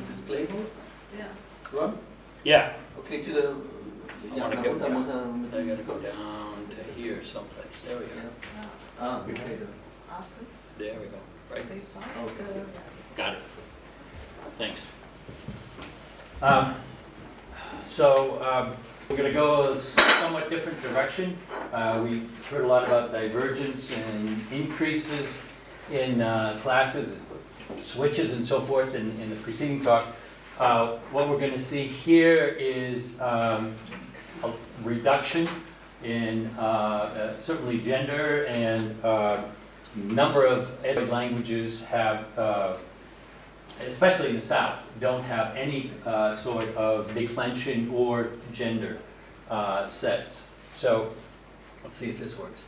display mode? Yeah. Run? Yeah. Okay, to the... I Ja, wanna nach go unten down. muss er I mit gotta go down to here someplace. There we go. Ja. Yeah. Ah, okay. Office. There we go. Right. Paper. Okay. Got it. Thanks. We're going to go a somewhat different direction. We heard a lot about divergence and increases in classes, switches and so forth in the preceding talk. What we're going to see here is a reduction in certainly gender, and number of Edward languages have especially in the South, don't have any sort of declension or gender sets. So let's see if this works.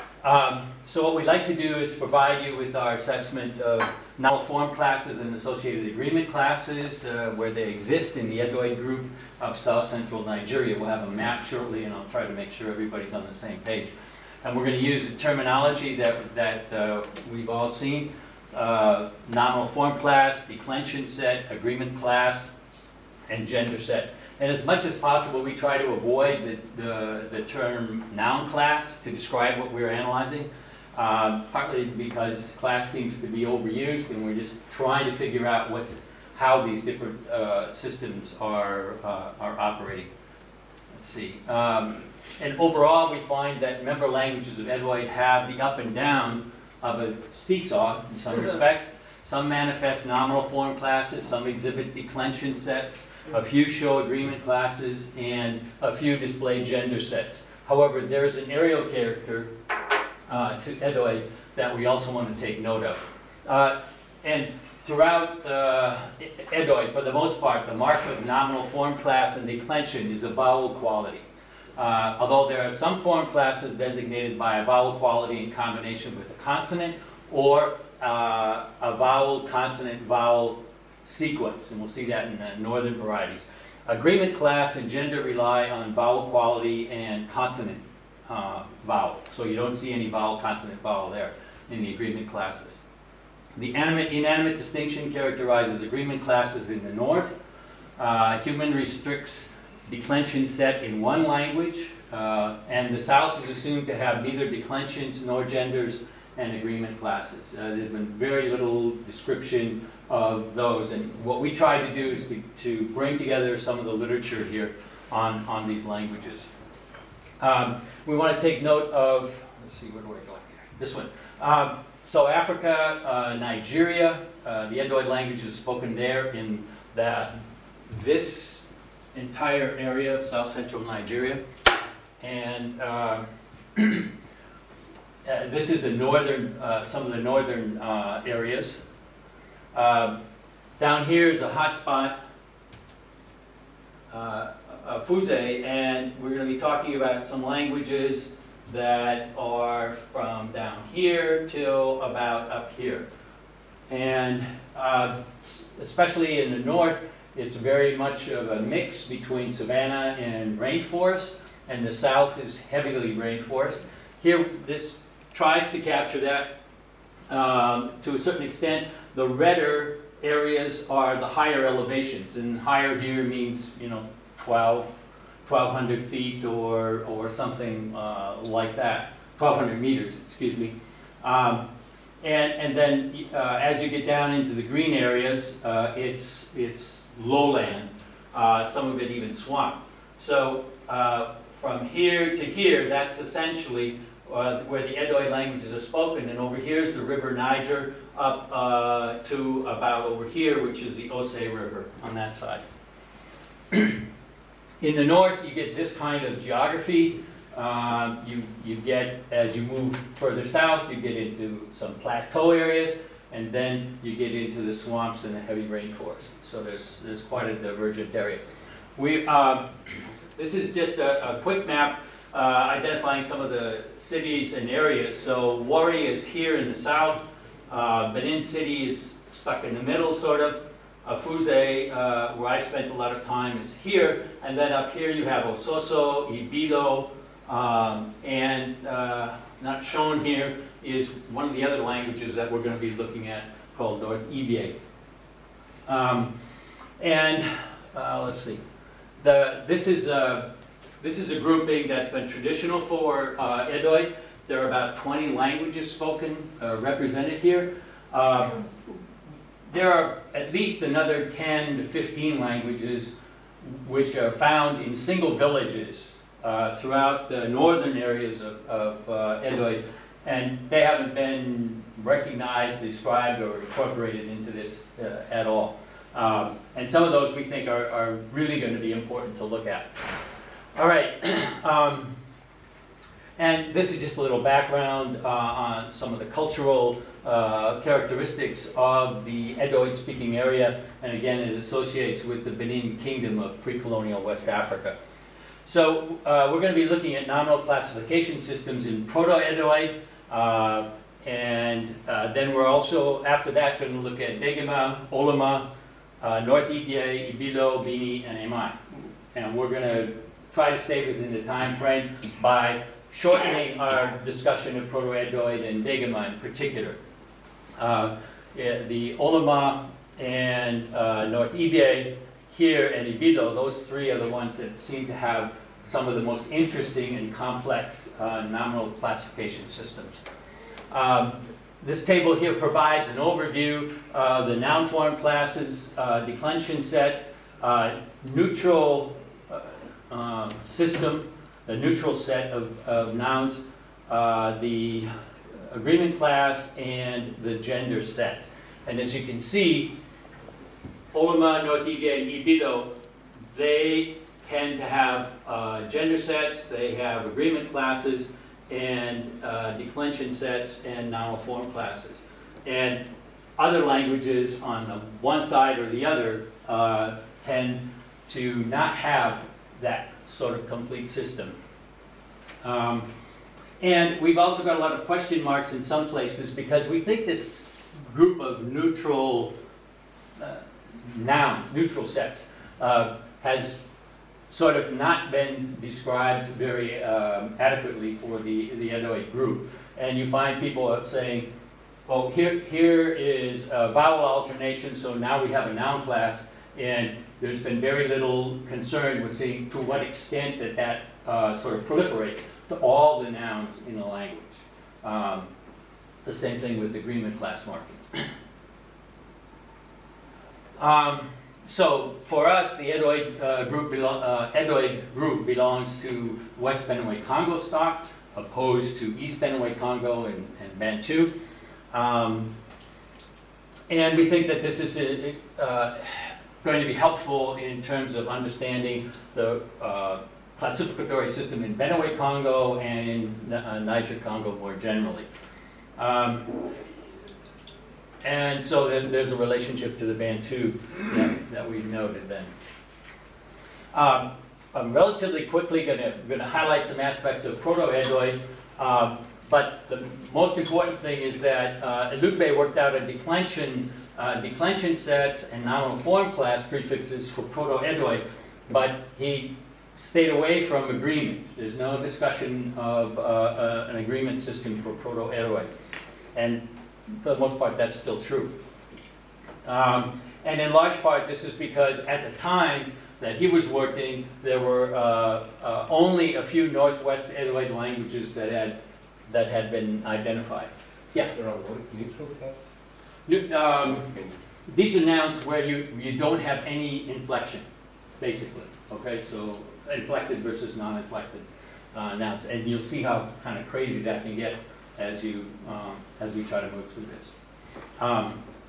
So what we'd like to do is provide you with our assessment of novel form classes and associated agreement classes where they exist in the Edoid group of South Central Nigeria. We'll have a map shortly, and I'll try to make sure everybody's on the same page. And we're going to use the terminology that we've all seen. Nominal form class, declension set, agreement class, and gender set. And as much as possible, we try to avoid the term noun class to describe what we're analyzing, partly because class seems to be overused, and we're just trying to figure out how these different systems are operating. Let's see. And overall, we find that member languages of Edoid have the up and down of a seesaw in some respects. Some manifest nominal form classes, some exhibit declension sets, a few show agreement classes, and a few display gender sets. However, there is an aerial character to Edoid that we also want to take note of. And throughout Edoid, for the most part, the mark of nominal form class and declension is a vowel quality. Although there are some form classes designated by a vowel quality in combination with a consonant or a vowel, consonant, vowel sequence, and we'll see that in the northern varieties. Agreement class and gender rely on vowel quality and consonant vowel, so you don't see any vowel, consonant, vowel there in the agreement classes. The animate-inanimate distinction characterizes agreement classes in the north. Human restricts declension set in one language, and the South is assumed to have neither declensions nor genders and agreement classes. There's been very little description of those, and what we try to do is to bring together some of the literature here on these languages. We want to take note of, let's see, where do I go here? This one. So Africa, Nigeria, the Edoid language is spoken there in this entire area of South Central Nigeria, and this is the northern, some of the northern areas. Down here is a hot spot, Fuse, and we're going to be talking about some languages that are from down here till about up here. And especially in the north, it's very much of a mix between savanna and rainforest, and the south is heavily rainforest. Here, this tries to capture that to a certain extent. The redder areas are the higher elevations, and higher here means, 1,200 feet or something like that, 1,200 meters, excuse me. And then as you get down into the green areas, it's lowland, some of it even swamp. So from here to here, that's essentially where the Edoid languages are spoken, and over here is the River Niger up to about over here, which is the Ose River on that side. In the north, you get this kind of geography. You get, as you move further south, you get into some plateau areas, and then you get into the swamps and the heavy rainforest. So there's quite a divergent area. This is just a quick map identifying some of the cities and areas. So Warri is here in the south. Benin City is stuck in the middle, sort of. Fuse, where I spent a lot of time, is here. And then up here you have Ososo, Ibido, and not shown here is one of the other languages that we're going to be looking at called North Ibie. And let's see. This is a grouping that's been traditional for Edoi. There are about 20 languages spoken, represented here. There are at least another 10 to 15 languages which are found in single villages throughout the northern areas of Edoi, and they haven't been recognized, described, or incorporated into this at all. And some of those we think are really going to be important to look at. All right. And this is just a little background on some of the cultural characteristics of the Edoid-speaking area, and again, it associates with the Benin Kingdom of pre-colonial West Africa. So we're going to be looking at nominal classification systems in Proto-Edoid, and then we're also, after that, going to look at Degema, Olama, North Ibie, Ibilo, Bini, and Emai. And we're going to try to stay within the time frame by shortening our discussion of Proto-Edoid and Degema in particular. The Olama and North Ibie here and Ibilo, those three are the ones that seem to have some of the most interesting and complex nominal classification systems. This table here provides an overview of the noun form classes, declension set, neutral system, the neutral set of nouns, the agreement class, and the gender set. And as you can see, Olama, North Ibie, and Ibilo, they tend to have gender sets, they have agreement classes, and declension sets, and nominal form classes. And other languages on the one side or the other tend to not have that sort of complete system. And we've also got a lot of question marks in some places because we think this group of neutral nouns, neutral sets, has sort of not been described very adequately for the Edoid group. And you find people saying, well, here is a vowel alternation, so now we have a noun class, and there's been very little concern with seeing to what extent that sort of proliferates to all the nouns in the language. The same thing with agreement class marking. So for us, the Edoid group belongs to West Benue Congo stock, opposed to East Benue Congo and Bantu. And we think that this is going to be helpful in terms of understanding the classificatory system in Benue Congo and in Niger Congo more generally. And so there's a relationship to the Bantu that we've noted then. I'm relatively quickly going to highlight some aspects of Proto-Edoid, but the most important thing is that Elugbe worked out a declension sets and nominal form class prefixes for Proto-Edoid, but he stayed away from agreement. There's no discussion of an agreement system for Proto-Edoid. And for the most part, that's still true. And in large part, this is because at the time that he was working, there were only a few Northwest Edoid languages that had been identified. Yeah? There are words, neutral sets? These are nouns where you don't have any inflection, basically. Okay, so inflected versus non-inflected nouns, and you'll see how kind of crazy that can get as we try to move through this.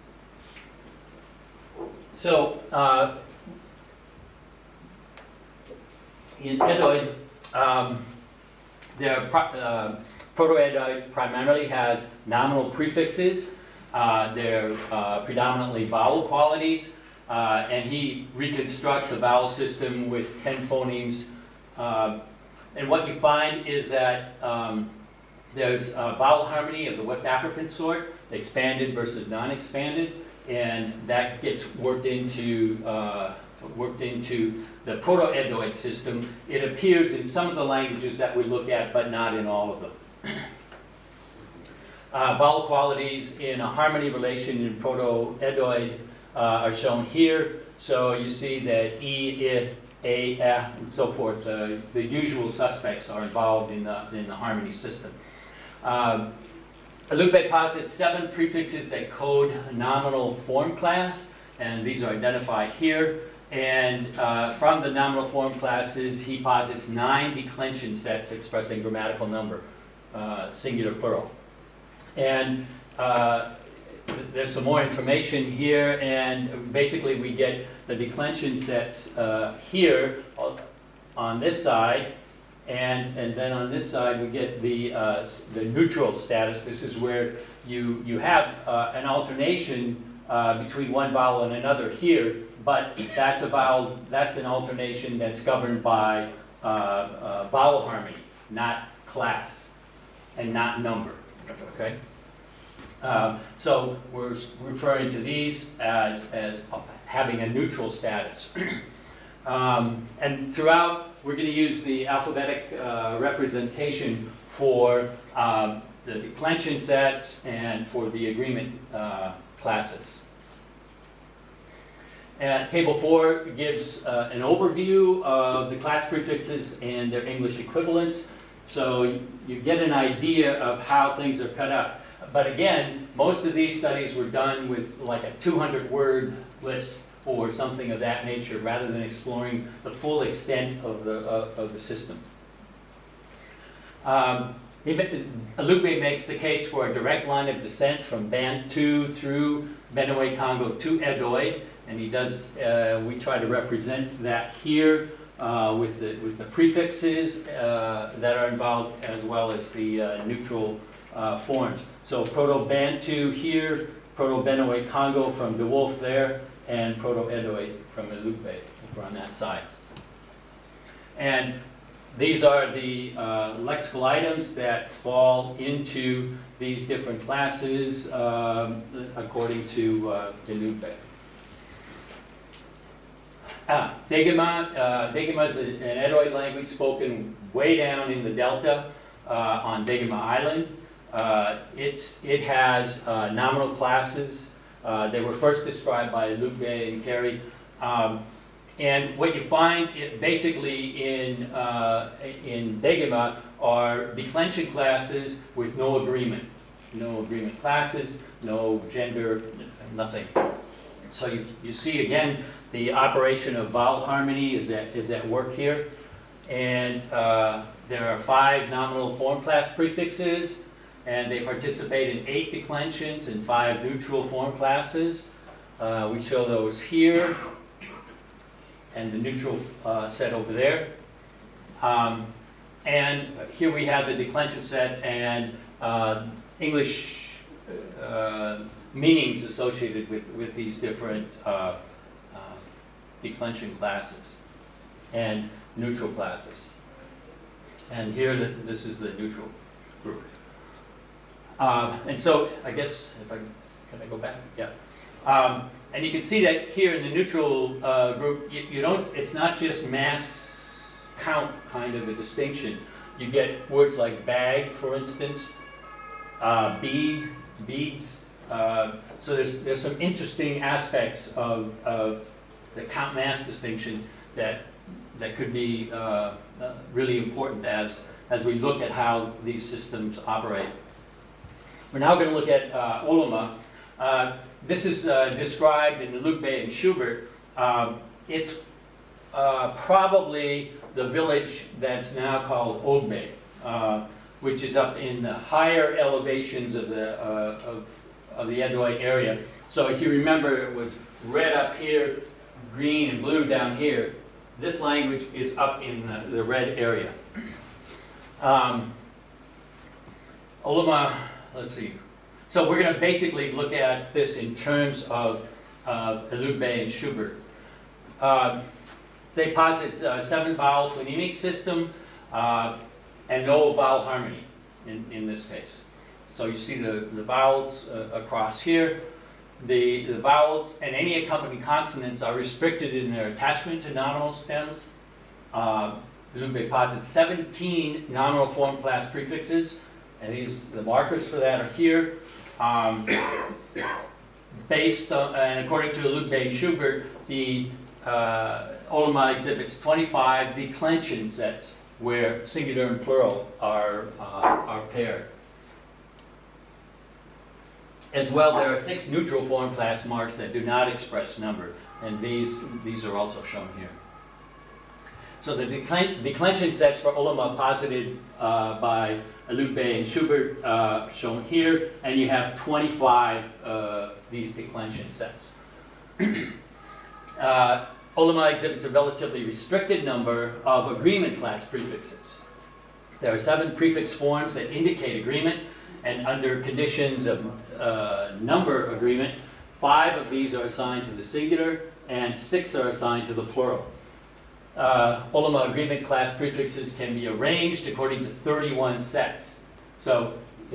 In Edoid, Proto-Edoid primarily has nominal prefixes. They're predominantly vowel qualities, and he reconstructs a vowel system with 10 phonemes. And what you find is that there's vowel harmony of the West African sort, expanded versus non-expanded, and that gets worked into the Proto-Edoid system. It appears in some of the languages that we look at, but not in all of them. Vowel qualities in a harmony relation in Proto-Edoid are shown here. So you see that E, I, A, F, and so forth, the usual suspects are involved in the harmony system. Allupe posits 7 prefixes that code a nominal form class, and these are identified here. And from the nominal form classes, he posits 9 declension sets expressing grammatical number, singular, plural. And there's some more information here, and basically we get the declension sets here on this side, and then on this side we get the neutral status. This is where you have an alternation between one vowel and another here, but that's an alternation that's governed by vowel harmony, not class, and not number. Okay. So we're referring to these as having a neutral status. And throughout, we're going to use the alphabetic representation for the declension sets and for the agreement classes. Table 4 gives an overview of the class prefixes and their English equivalents, so you get an idea of how things are cut up. But again, most of these studies were done with like a 200-word list or something of that nature, rather than exploring the full extent of the system. Allupe makes the case for a direct line of descent from Bantu through Benue Congo to Edoy, and he does. We try to represent that here with the prefixes that are involved, as well as the neutral forms. So Proto-Bantu here, Proto-Benue Congo from De Wolf there, and Proto-Edoy from Allupe over on that side. And these are the lexical items that fall into these different classes according to Allupe. Degema. Degema is an Edoy language spoken way down in the delta on Degema Island. It has nominal classes. They were first described by Allupe and Carey. And what you find basically in Degema are declension classes with no agreement. No agreement classes, no gender, nothing. So you see again the operation of vowel harmony is at work here. And there are 5 nominal form class prefixes, and they participate in 8 declensions and 5 neutral form classes. We show those here, and the neutral set over there. And here we have the declension set and English meanings associated with these different declension classes and neutral classes. And here this is the neutral group. And so I guess can I go back? Yeah. And you can see that here in the neutral group, it's not just mass count kind of a distinction. You get words like bag, for instance, bead, beads. So there's some interesting aspects of the count mass distinction that could be really important as we look at how these systems operate. We're now going to look at Oloma. This is described in Allupe and Schubert. It's probably the village that's now called Ogbe, which is up in the higher elevations of the Edoy area. So if you remember, it was red up here, green and blue down here. This language is up in the red area. Oloma, let's see. So we're going to basically look at this in terms of Allupe and Schubert. They posit 7 vowel phonemic system and no vowel harmony in this case. So you see the vowels across here. The vowels and any accompanying consonants are restricted in their attachment to nominal stems. Allupe posits 17 nominal form class prefixes, and the markers for that are here. Based on, and according to Allupe and Schubert, the Ollama exhibits 25 declension sets where singular and plural are paired. As well, there are 6 neutral form class marks that do not express number, and these are also shown here. So the declension sets for Ollama posited by Lupe and Schubert shown here, and you have 25 these declension sets. Ollama exhibits a relatively restricted number of agreement class prefixes. There are 7 prefix forms that indicate agreement, and under conditions of number agreement, 5 of these are assigned to the singular and 6 are assigned to the plural. Ollama agreement class prefixes can be arranged according to 31 sets. So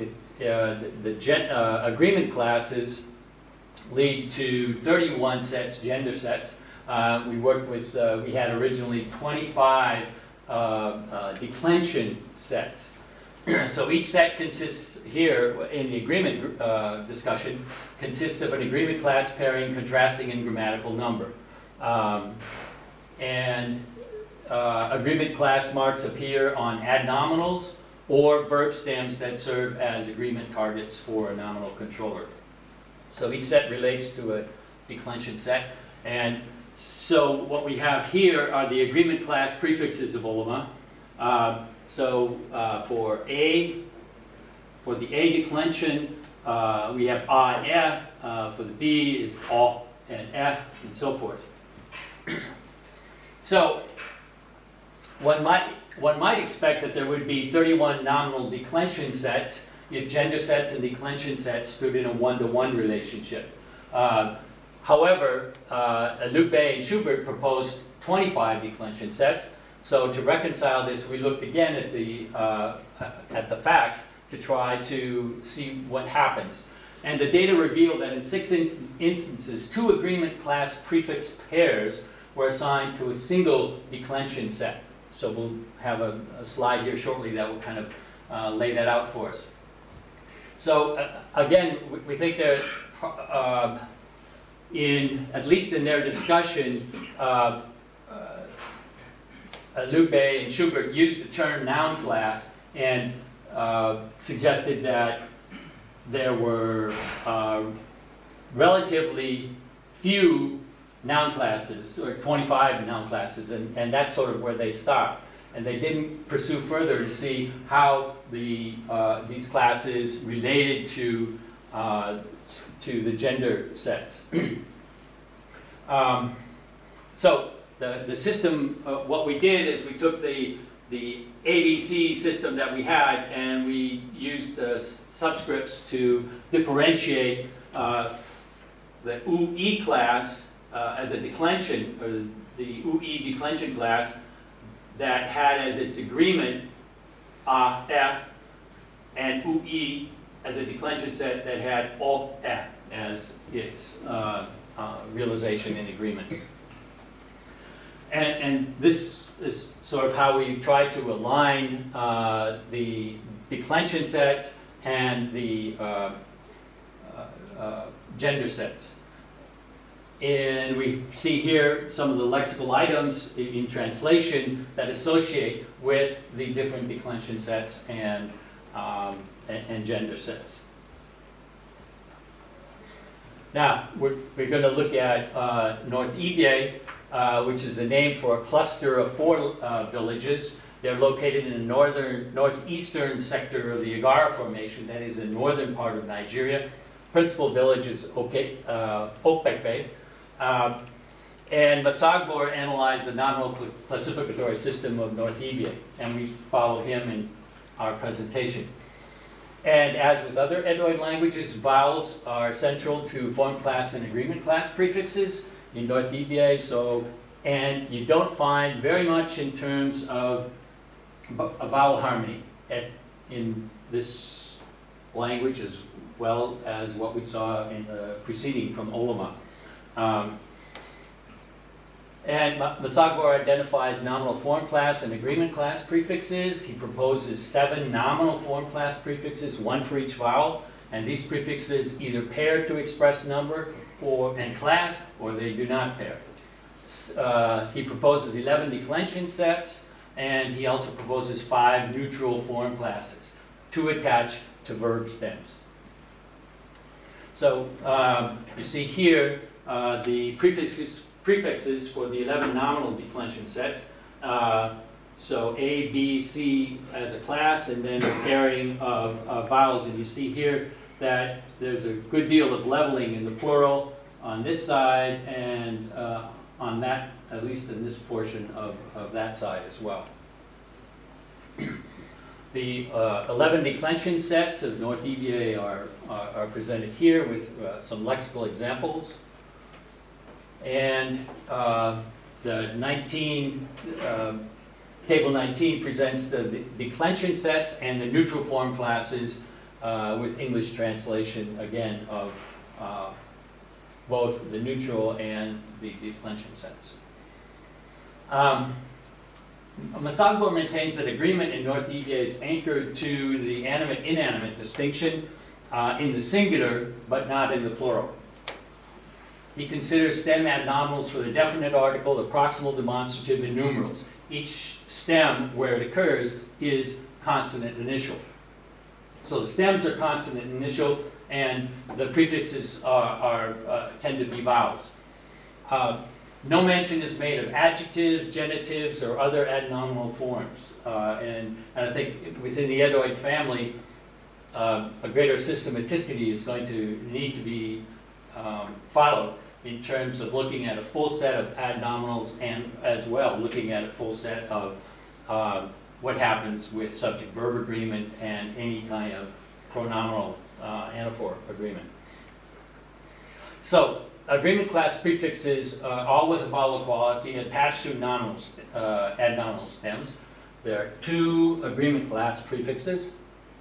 the agreement classes lead to 31 sets, gender sets. We had originally 25 declension sets. So each set consists here, in the agreement discussion, consists of an agreement class pairing, contrasting, and grammatical number. Agreement class marks appear on adnominals or verb stems that serve as agreement targets for a nominal controller. So each set relates to a declension set. And so what we have here are the agreement class prefixes of Ollama. For the A declension, we have A, for the B is O and E, and so forth. So one might expect that there would be 31 nominal declension sets if gender sets and declension sets stood in a one-to-one relationship. However, Lupe and Schubert proposed 25 declension sets. So to reconcile this, we looked again at the facts to try to see what happens. And the data revealed that in 6 instances, 2 agreement class prefix pairs were assigned to a single declension set. So we'll have a slide here shortly that will kind of lay that out for us. So again, we think that at least in their discussion, Lupe and Schubert used the term noun class and suggested that there were relatively few noun classes, or 25 noun classes, and that's sort of where they stopped. And they didn't pursue further to see how these classes related to the gender sets. So the system, what we did is we took the ABC system that we had and we used the subscripts to differentiate the UE class as a declension, or the UE declension class that had as its agreement and UE as a declension set that had as its realization and agreement. And this is sort of how we try to align the declension sets and the gender sets. And we see here some of the lexical items in translation that associate with the different declension sets and gender sets. Now, we're going to look at North Ibye, which is the name for a cluster of 4 villages. They're located in the northeastern sector of the Igara Formation, that is the northern part of Nigeria. Principal village is Okpekpe. And Masagbor analyzed the nominal classificatory system of North Ibye, and we follow him in our presentation. And as with other Edoid languages, vowels are central to form class and agreement class prefixes in North Ibye. And you don't find very much in terms of a vowel harmony in this language, as well as what we saw in the preceding from Ollama. And Masagbor identifies nominal form class and agreement class prefixes. He proposes 7 nominal form class prefixes, 1 for each vowel, and these prefixes either pair to express number and class, or they do not pair. He proposes 11 declension sets, and he also proposes 5 neutral form classes to attach to verb stems. So you see here the prefixes for the 11 nominal declension sets. So A, B, C as a class, and then a pairing of vowels. And you see here that there's a good deal of leveling in the plural on this side and on that, at least in this portion of that side as well. The 11 declension sets of North EVA are presented here with some lexical examples. And the 19, Table 19 presents the declension sets and the neutral form classes with English translation, again, of both the neutral and the declension sets. Masagor maintains that agreement in North EVA is anchored to the animate-inanimate distinction in the singular, but not in the plural. He considers stem adnominals for the definite article, the proximal demonstrative, and numerals. Each stem, where it occurs, is consonant initial. So the stems are consonant initial, and the prefixes tend to be vowels. No mention is made of adjectives, genitives, or other adnominal forms. And I think within the Edoid family, a greater systematicity is going to need to be followed in terms of looking at a full set of adnominals and as well looking at a full set of what happens with subject-verb agreement and any kind of pronominal anaphor agreement. So, agreement class prefixes, all with a vowel quality, attached to nominals, adnominal stems. There are 2 agreement class prefixes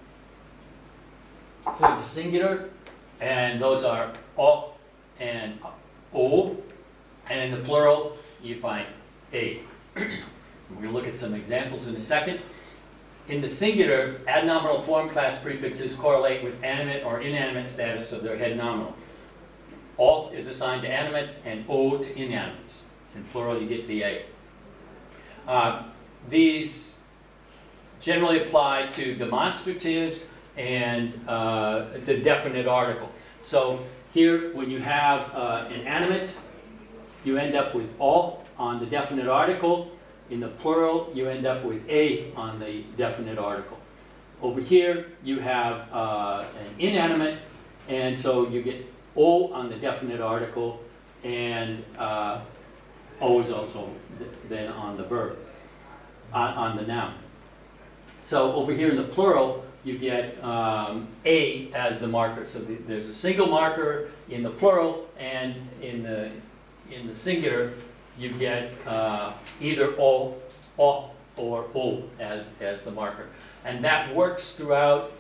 for the singular, and those are o and o, and in the plural, you find a. We'll look at some examples in a second. In the singular, adnominal form class prefixes correlate with animate or inanimate status of their head nominal. O is assigned to animates and O to inanimates. In plural, you get the A. These generally apply to demonstratives and the definite article. So here, when you have an animate, you end up with O on the definite article. In the plural, you end up with A on the definite article. Over here, you have an inanimate, and so you get O on the definite article, and O is also then on the verb, on the noun. So over here in the plural, you get A as the marker. So there's a single marker in the plural, and in the singular, you get either O or O as the marker. And that works throughout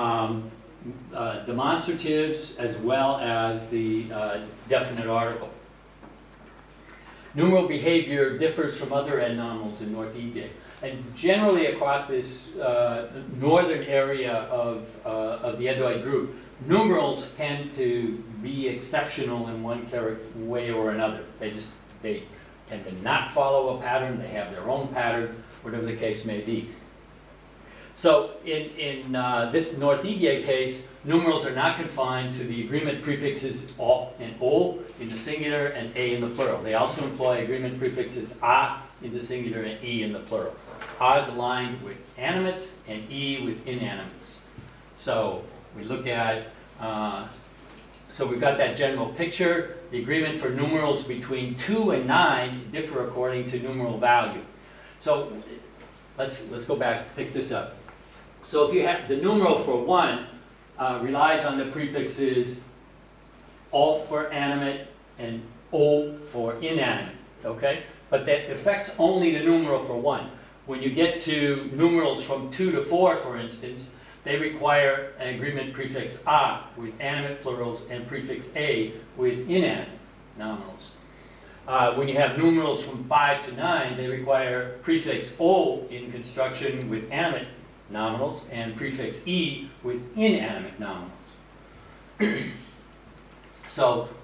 demonstratives as well as the definite article. Numeral behavior differs from other adnominals in North EVA. And generally across this northern area of the Edoid group, numerals tend to be exceptional in one way or another. They tend to not follow a pattern, they have their own pattern, whatever the case may be. So in this North EVA case, numerals are not confined to the agreement prefixes O and O in the singular and A in the plural. They also employ agreement prefixes A in the singular and E in the plural. A is aligned with animates and E with inanimates. So we look at, so we've got that general picture. The agreement for numerals between 2 and 9 differ according to numeral value. So let's go back, pick this up. So if you have the numeral for 1 relies on the prefixes O for animate and O for inanimate, okay? But that affects only the numeral for 1. When you get to numerals from 2 to 4, for instance, they require an agreement prefix A with animate plurals and prefix A with inanimate nominals. When you have numerals from 5 to 9, they require prefix O in construction with animate nominals and prefix E with inanimate nominals. So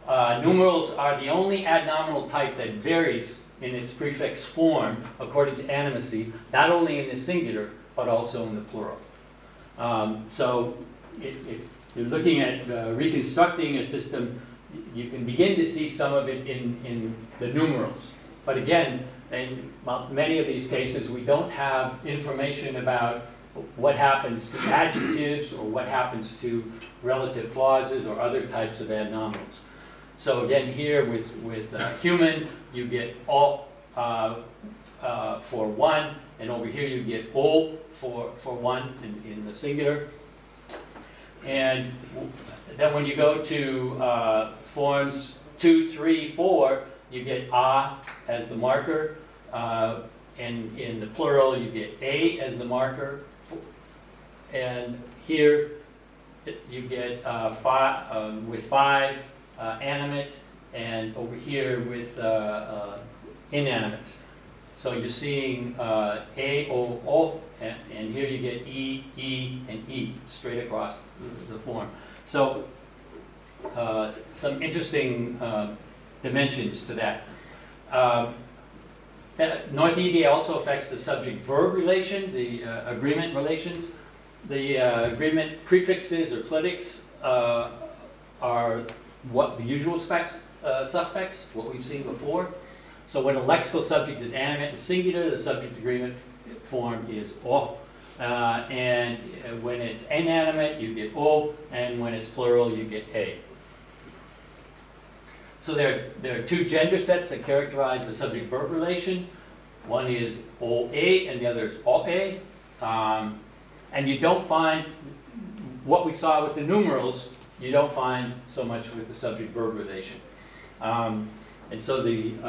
numerals are the only adnominal type that varies in its prefix form according to animacy, not only in the singular, but also in the plural. So if you're looking at reconstructing a system, you can begin to see some of it in the numerals. But again, in many of these cases, we don't have information about what happens to adjectives or what happens to relative clauses or other types of adnominals. So again, here with human, you get all for one, and over here you get all for one in the singular. And then when you go to forms 2, 3, 4, you get a as the marker. And in the plural, you get a as the marker. And here you get with 5 animate, and over here with inanimates. So you're seeing A, O, and here you get E, E, and E straight across the form. So some interesting dimensions to that. North EDA also affects the subject-verb relation, the agreement relations. The agreement prefixes or clitics are what the usual suspects, what we've seen before. So when a lexical subject is animate and singular, the subject agreement form is O. And when it's inanimate, you get O, and when it's plural, you get A. So there are 2 gender sets that characterize the subject-verb relation. One is OA and the other is OA. And you don't find what we saw with the numerals, you don't find so much with the subject-verb relation. And so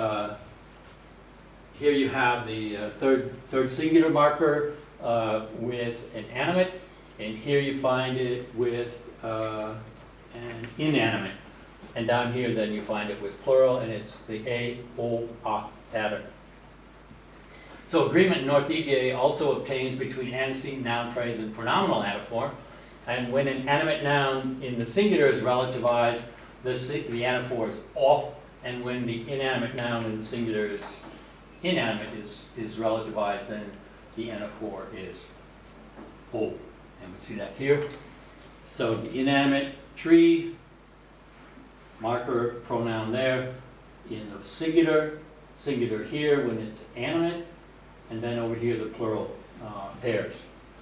here you have the third singular marker with an animate, and here you find it with an inanimate. And down here, then you find it with plural, and it's the A, O, A pattern. So agreement in North EDA also obtains between antecedent, noun phrase, and pronominal anaphor. And when an animate noun in the singular is relativized, the anaphor is O, and when the inanimate noun in the singular is inanimate is relativized, then the anaphor is O. And we see that here. So the inanimate tree, marker, pronoun there, in the singular here when it's animate, and then over here the plural pairs.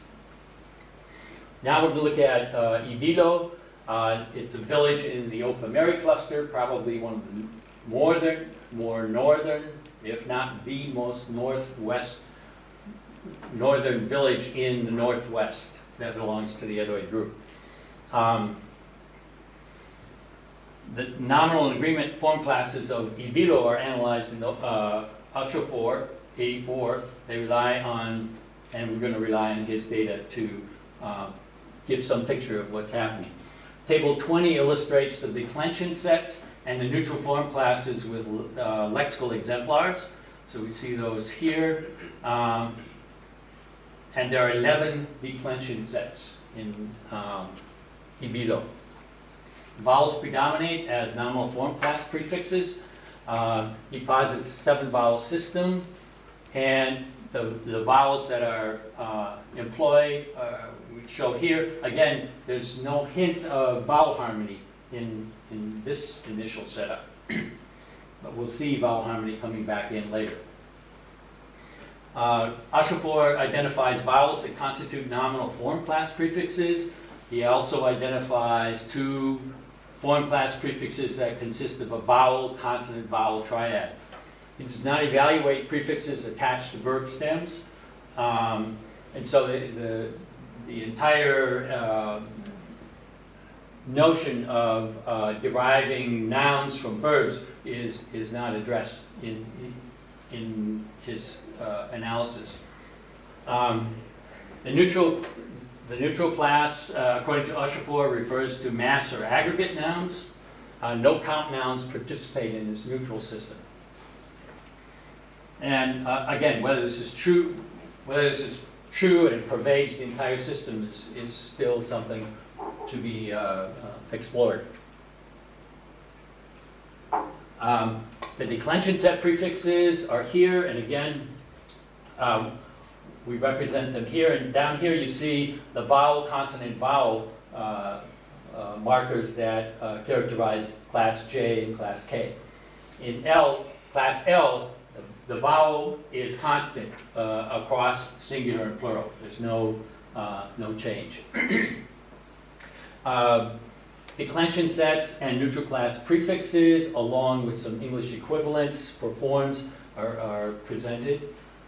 Now we're going to look at Ibilo. It's a village in the Opameri cluster, probably one of the more northern, if not the most northern village in the northwest that belongs to the Edoid group. The nominal and agreement form classes of Ibilo are analyzed in Ashofor, 84. They rely on, and we're going to rely on his data to give some picture of what's happening. Table 20 illustrates the declension sets and the neutral form classes with lexical exemplars. So we see those here. And there are 11 declension sets in Ibilo. Vowels predominate as nominal form class prefixes. He posits 7-vowel system, and the vowels that are employed we show here. Again, there's no hint of vowel harmony in this initial setup, but we'll see vowel harmony coming back in later. Ashofor identifies vowels that constitute nominal form class prefixes. He also identifies 2 form class prefixes that consist of a vowel, consonant, vowel triad. He does not evaluate prefixes attached to verb stems. And so the entire notion of deriving nouns from verbs is not addressed in his analysis. The neutral class, according to Ashofor, refers to mass or aggregate nouns. No count nouns participate in this neutral system. And again, whether this is true and it pervades the entire system is still something to be explored. The declension set prefixes are here, and again, we represent them here. And down here you see the vowel, consonant, vowel markers that characterize class J and class K. In class L, the vowel is constant across singular and plural. There's no change. Declension sets and neutral class prefixes, along with some English equivalents for forms, are presented.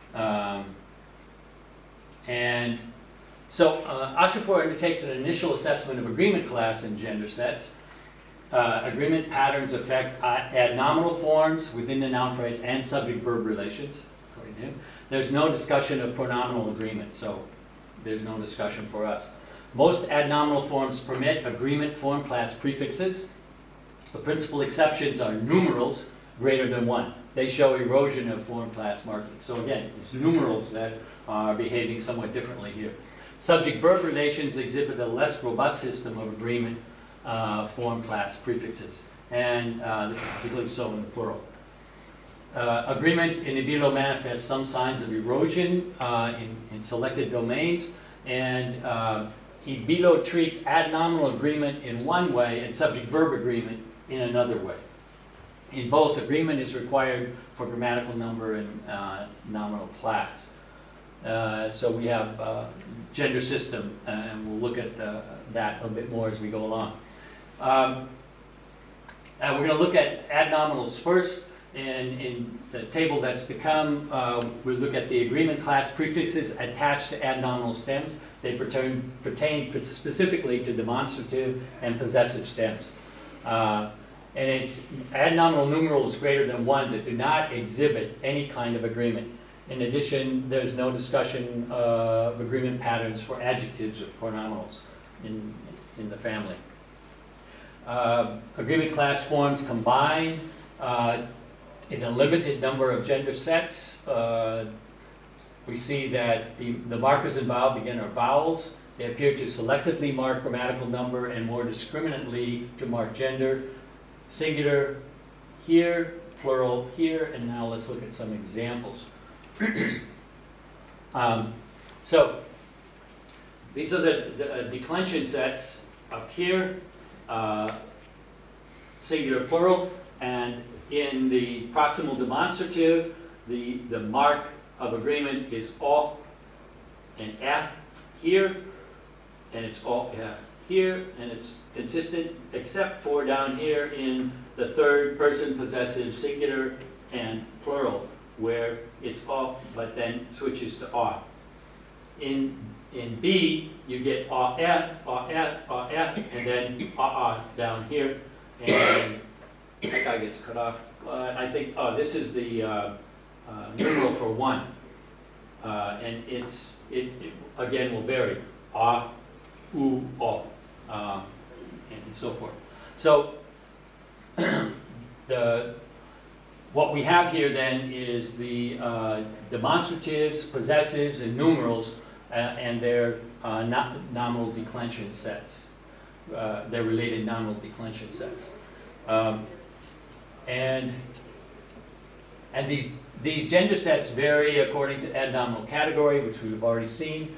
And so Oshafor undertakes an initial assessment of agreement class and gender sets. Agreement patterns affect adnominal forms within the noun phrase and subject-verb relations, according to him. There's no discussion of pronominal agreement, so there's no discussion for us. Most adnominal forms permit agreement form class prefixes. The principal exceptions are numerals greater than 1. They show erosion of form class marking. So again, it's numerals that are behaving somewhat differently here. Subject-verb relations exhibit a less robust system of agreement form class prefixes, and this is particularly so in the plural. Agreement in Ibilo manifests some signs of erosion in selected domains, and Ibilo treats adnominal agreement in one way and subject-verb agreement in another way. In both, agreement is required for grammatical number and nominal class. So we have gender system, and we'll look at that a bit more as we go along. And we're going to look at adnominals first, and in the table that's to come, we'll look at the agreement class prefixes attached to adnominal stems. They pertain specifically to demonstrative and possessive stems. And it's adnominal numerals greater than 1 that do not exhibit any kind of agreement. In addition, there's no discussion of agreement patterns for adjectives or pronominals in the family. Agreement class forms combine in a limited number of gender sets. We see that the markers involved again are vowels. They appear to selectively mark grammatical number and more discriminately to mark gender. Singular here, plural here, and now let's look at some examples. So these are the declension sets up here, singular, plural, and in the proximal demonstrative, the mark of agreement is all and at here, and it's all here, and it's consistent except for down here in the third person possessive singular and plural, where it's all, but then switches to ah. In B, you get ah, and then ah down here, and that guy gets cut off. I think, this is the numeral for 1, and it again will vary. Ah, oo, oh, and so forth. So what we have here then is the demonstratives, possessives, and numerals, and their nominal declension sets. Their related nominal declension sets. And these gender sets vary according to adnominal category, which we've already seen.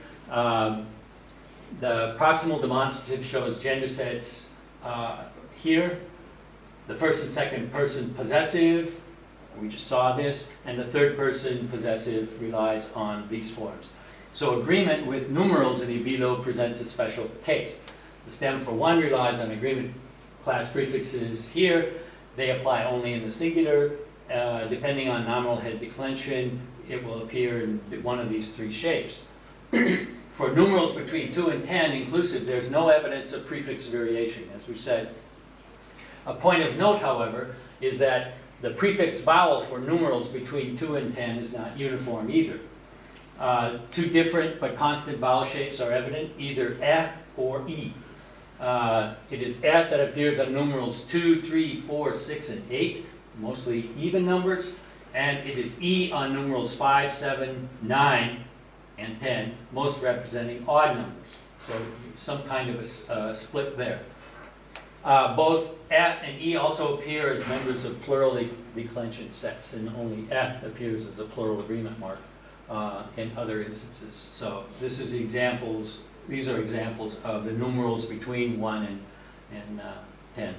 The proximal demonstrative shows gender sets here. The first and second person possessive, we just saw this, and the third person possessive relies on these forms. So agreement with numerals in Ibilo presents a special case. The stem for 1 relies on agreement class prefixes here. They apply only in the singular. Depending on nominal head declension, it will appear in one of these 3 shapes. For numerals between 2 and 10 inclusive, there's no evidence of prefix variation, as we said. A point of note, however, is that the prefix vowel for numerals between 2 and 10 is not uniform either. 2 different but constant vowel shapes are evident, either eh or e. It is eh that appears on numerals 2, 3, 4, 6, and 8, mostly even numbers, and it is e on numerals 5, 7, 9, and 10, most representing odd numbers. So some kind of a split there. Both at and e also appear as members of plural declension sets, and only at appears as a plural agreement mark in other instances. So this is examples. These are examples of the numerals between 1 and 10.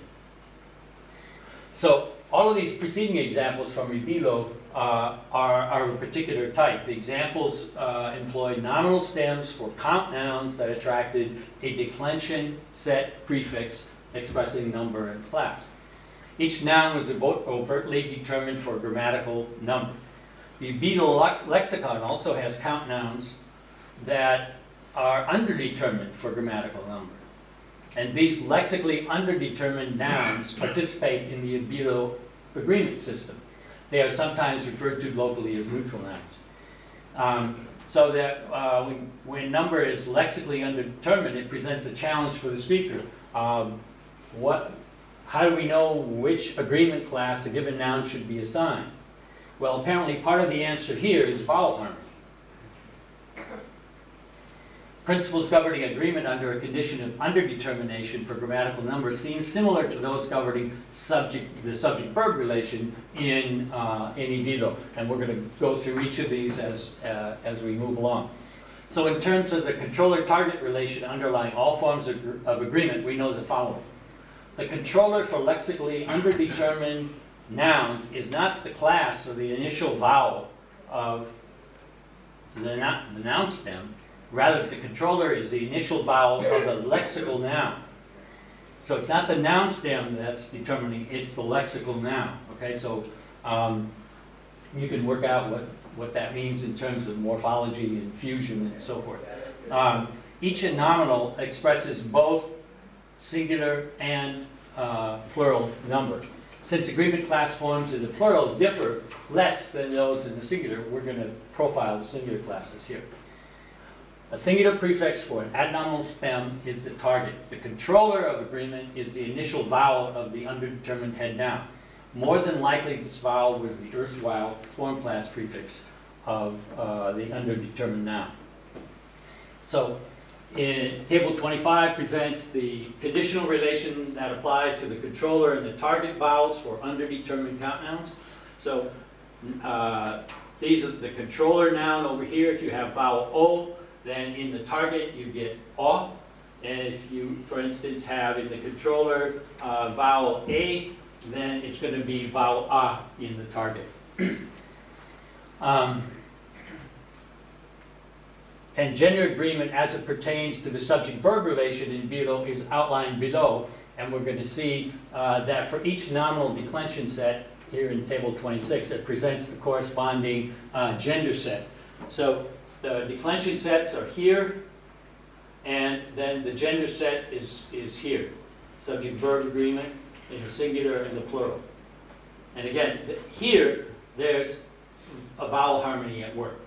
So all of these preceding examples from Ribilo are of a particular type. The examples employ nominal stems for count nouns that attracted a declension set prefix expressing number and class. Each noun was overtly determined for a grammatical number. The Ribilo lexicon also has count nouns that are underdetermined for grammatical number. And these lexically underdetermined nouns participate in the Ribilo agreement system. They are sometimes referred to locally as neutral nouns. So that when number is lexically undetermined, it presents a challenge for the speaker. How do we know which agreement class a given noun should be assigned? Well, apparently part of the answer here is vowel harmony. Principles governing agreement under a condition of underdetermination for grammatical numbers seem similar to those governing the subject-verb relation in Ribilo, and we're going to go through each of these as we move along. So in terms of the controller-target relation underlying all forms of agreement, we know the following. The controller for lexically underdetermined nouns is not the class or the initial vowel of the noun stem. Rather, the controller is the initial vowel of the lexical noun. So it's not the noun stem that's determining, it's the lexical noun. Okay, so you can work out what that means in terms of morphology and fusion and so forth. Each nominal expresses both singular and plural number. Since agreement class forms in the plural differ less than those in the singular, we're going to profile the singular classes here. A singular prefix for an adnominal stem is the target. The controller of agreement is the initial vowel of the underdetermined head noun. More than likely, this vowel was the erstwhile form class prefix of the underdetermined noun. So, Table 25 presents the conditional relation that applies to the controller and the target vowels for underdetermined count nouns. So, these are the controller noun over here. If you have vowel O, then in the target you get O. And if you, for instance, have in the controller vowel A, then it's going to be vowel A in the target. And gender agreement as it pertains to the subject-verb relation in Ribilo is outlined below. And we're going to see that for each nominal declension set, here in Table 26, it presents the corresponding gender set. So the declension sets are here, and then the gender set is here. Subject-verb agreement in the singular and the plural. And again, here, there's a vowel harmony at work.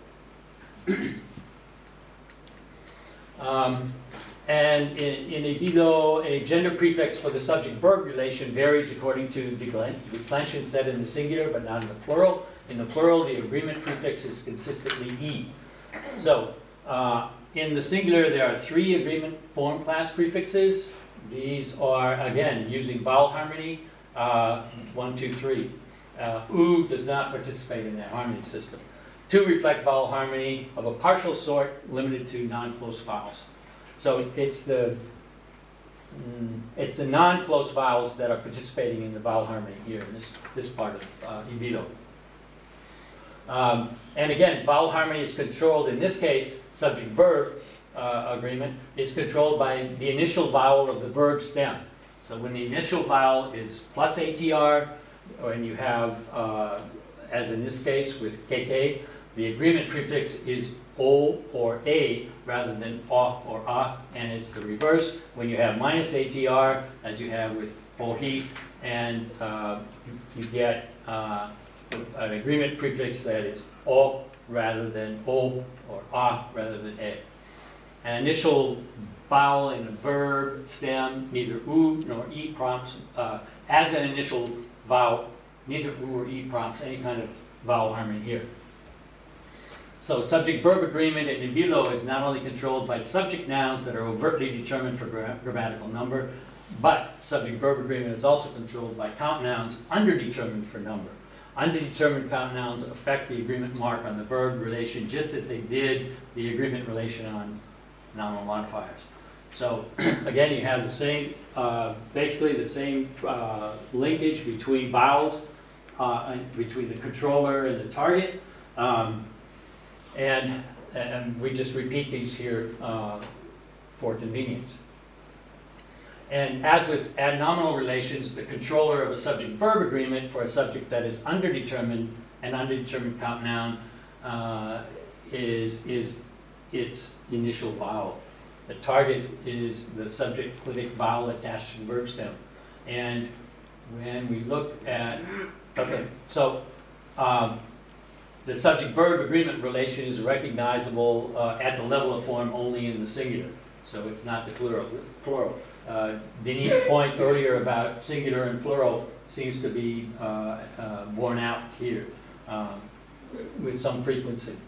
And in Ribilo, a gender prefix for the subject-verb relation varies according to the declension set in the singular, but not in the plural. In the plural, the agreement prefix is consistently E. So, in the singular, there are 3 agreement form class prefixes. These are, again, using vowel harmony, 1, 2, 3. U does not participate in that harmony system. 2 reflect vowel harmony of a partial sort limited to non-close vowels. So it's the non-close vowels that are participating in the vowel harmony here in this part of Ribilo. And again, vowel harmony is controlled, in this case, subject-verb agreement is controlled by the initial vowel of the verb stem. So when the initial vowel is plus ATR, and you have, as in this case with KK, the agreement prefix is O or A rather than O or A, and it's the reverse when you have minus ATR, as you have with OHE, and you get an agreement prefix that is O rather than O or A rather than A. An initial vowel in a verb stem, neither U nor E prompts, as an initial vowel, neither U or E prompts any kind of vowel harmony here. So subject-verb agreement in Ribilo is not only controlled by subject nouns that are overtly determined for grammatical number, But subject-verb agreement is also controlled by count nouns underdetermined for number. Underdetermined count nouns affect the agreement mark on the verb relation just as they did the agreement relation on nominal modifiers. So again, you have the same, basically the same linkage between vowels, between the controller and the target. And we just repeat these here for convenience. And as with adnominal relations, the controller of a subject-verb agreement for a subject that is underdetermined, an underdetermined count noun is its initial vowel. The target is the subject clitic vowel attached to the verb stem. And when we look at, okay, so the subject-verb agreement relation is recognizable at the level of form only in the singular. So it's not the plural. Denis's point earlier about singular and plural seems to be borne out here with some frequency.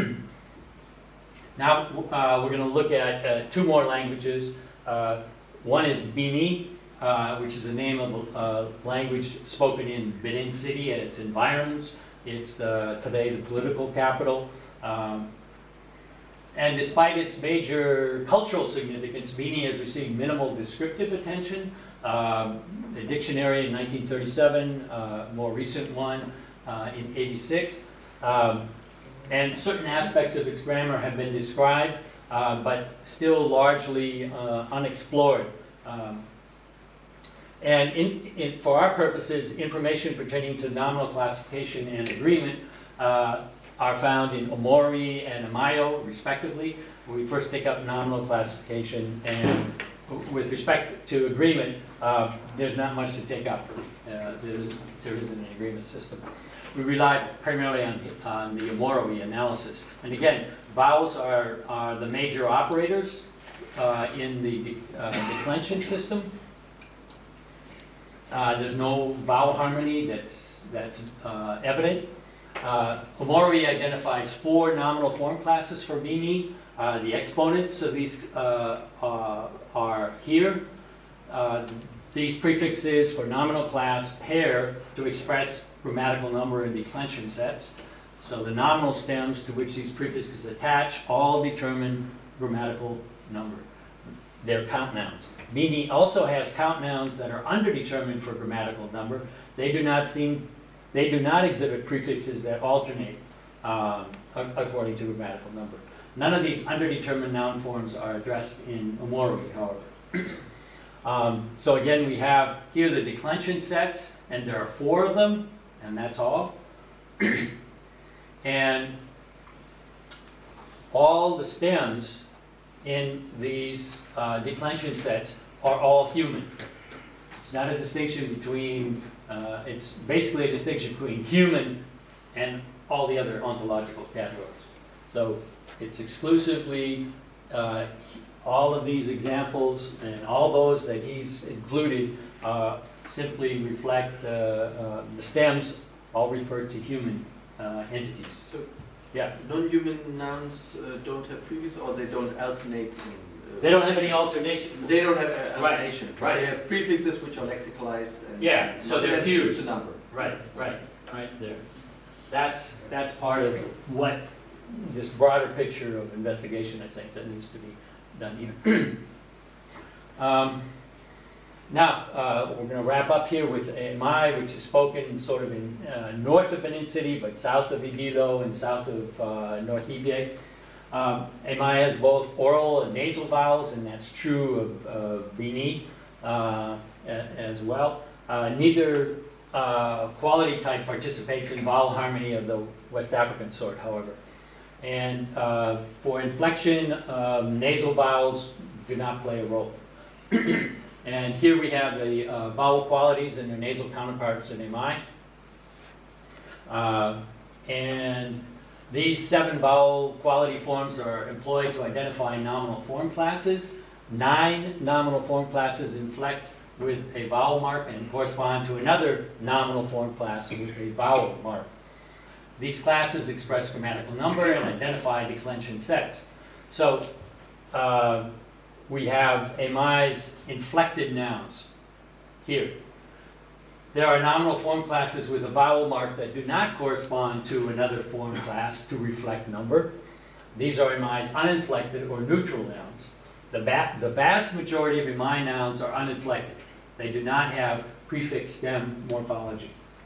Now we're going to look at two more languages. One is Bini, which is the name of a language spoken in Benin City and its environs. It's today the political capital. And despite its major cultural significance, Bini has received minimal descriptive attention. A dictionary in 1937, more recent one in '86. And certain aspects of its grammar have been described, but still largely unexplored. And for our purposes, information pertaining to nominal classification and agreement are found in Omori and Amayo, respectively, where we first take up nominal classification. And with respect to agreement, there's not much to take up. There isn't an agreement system. We rely primarily on the Omori analysis. And again, vowels are the major operators in the declension system. There's no vowel harmony that's evident. Omori identifies 4 nominal form classes for Bini. The exponents of these are here. These prefixes for nominal class pair to express grammatical number in declension sets. So the nominal stems to which these prefixes attach all determine grammatical number. They're count nouns. Bini also has count nouns that are underdetermined for grammatical number. They do not exhibit prefixes that alternate according to grammatical number. None of these underdetermined noun forms are addressed in Omori, however. So again, we have here the declension sets, and there are 4 of them, and that's all. And all the stems in these declension sets are all human. It's not a distinction between, it's basically a distinction between human and all the other ontological categories. So it's exclusively all of these examples and all those that he's included simply reflect the stems all refer to human entities. So yeah, non-human nouns don't have prefix, or they don't alternate? They don't have any alternation. They don't have alternation. Right. They have prefixes which are lexicalized and yeah, so they're sensitive fused. to number. Right there. That's part of what this broader picture of investigation, I think, that needs to be done here. Now, we're going to wrap up here with Emai, which is spoken sort of in north of Benin City, but south of Idilo and south of North Ibe. Emai has both oral and nasal vowels, and that's true of Bini as well. Neither quality type participates in vowel harmony of the West African sort, however. And for inflection, nasal vowels do not play a role. And here we have the vowel qualities and their nasal counterparts in Emai. And these 7 vowel quality forms are employed to identify nominal form classes. 9 nominal form classes inflect with a vowel mark and correspond to another nominal form class with a vowel mark. These classes express grammatical number and identify declension sets. So we have amais inflected nouns here. There are nominal form classes with a vowel mark that do not correspond to another form class to reflect number. These are amais uninflected or neutral nouns. The vast majority of amai nouns are uninflected. They do not have prefix stem morphology.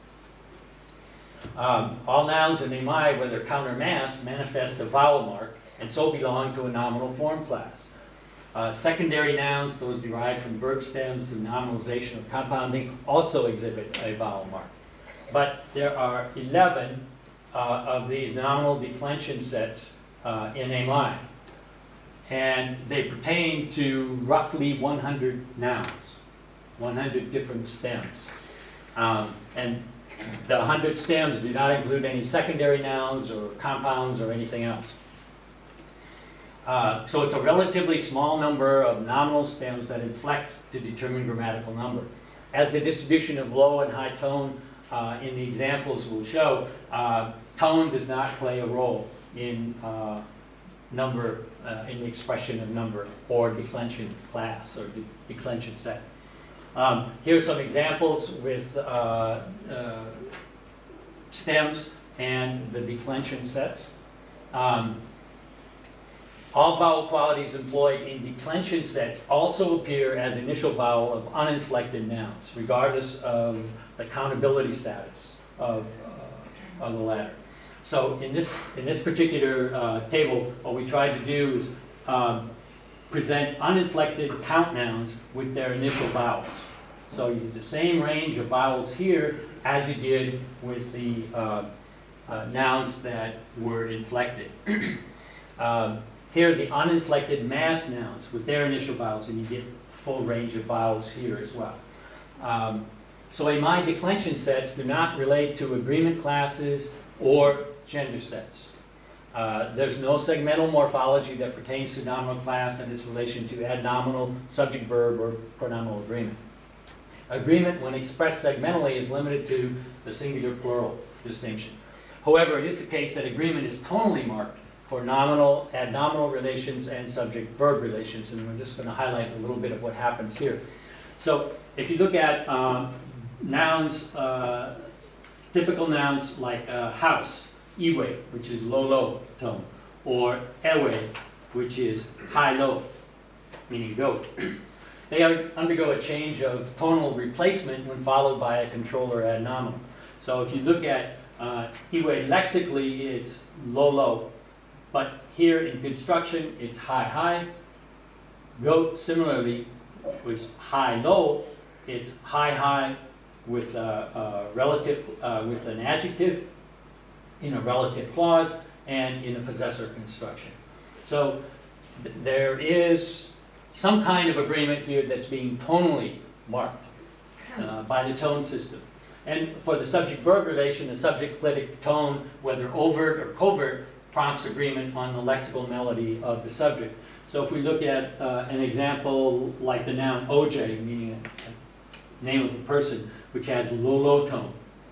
All nouns in amai, whether count or mass, manifest a vowel mark and so belong to a nominal form class. Secondary nouns, those derived from verb stems through nominalization or compounding, also exhibit a vowel mark. But there are 11 of these nominal declension sets in amai, and they pertain to roughly 100 nouns, 100 different stems. And the 100 stems do not include any secondary nouns or compounds or anything else. So it's a relatively small number of nominal stems that inflect to determine grammatical number. As the distribution of low and high tone in the examples will show, tone does not play a role in number, in the expression of number or declension class or declension set. Here are some examples with stems and the declension sets. All vowel qualities employed in declension sets also appear as initial vowel of uninflected nouns, regardless of the countability status of the latter. So in this particular table, what we tried to do is present uninflected count nouns with their initial vowels. So you get the same range of vowels here as you did with the nouns that were inflected. Here are the uninflected mass nouns with their initial vowels, and you get full range of vowels here as well. So amai declension sets do not relate to agreement classes or gender sets. There's no segmental morphology that pertains to nominal class and its relation to adnominal, subject-verb, or pronominal agreement. Agreement, when expressed segmentally, is limited to the singular-plural distinction. However, it is the case that agreement is tonally marked for nominal, adnominal relations and subject-verb relations, and we're just going to highlight a little bit of what happens here. So if you look at nouns, typical nouns like house, iwe, which is low-low tone, or ewe, which is high-low, meaning goat. They undergo a change of tonal replacement when followed by a controller adnominal. So if you look at iwe lexically, it's low-low. But here in construction, it's high-high. Goat, similarly, was high-low. It's high-high with a relative, with an adjective in a relative clause and in a possessor construction. So there is some kind of agreement here that's being tonally marked by the tone system. And for the subject-verb relation, the subject-clitic tone, whether overt or covert, prompts agreement on the lexical melody of the subject. So if we look at an example like the noun OJ, meaning a name of a person, which has low-low tone.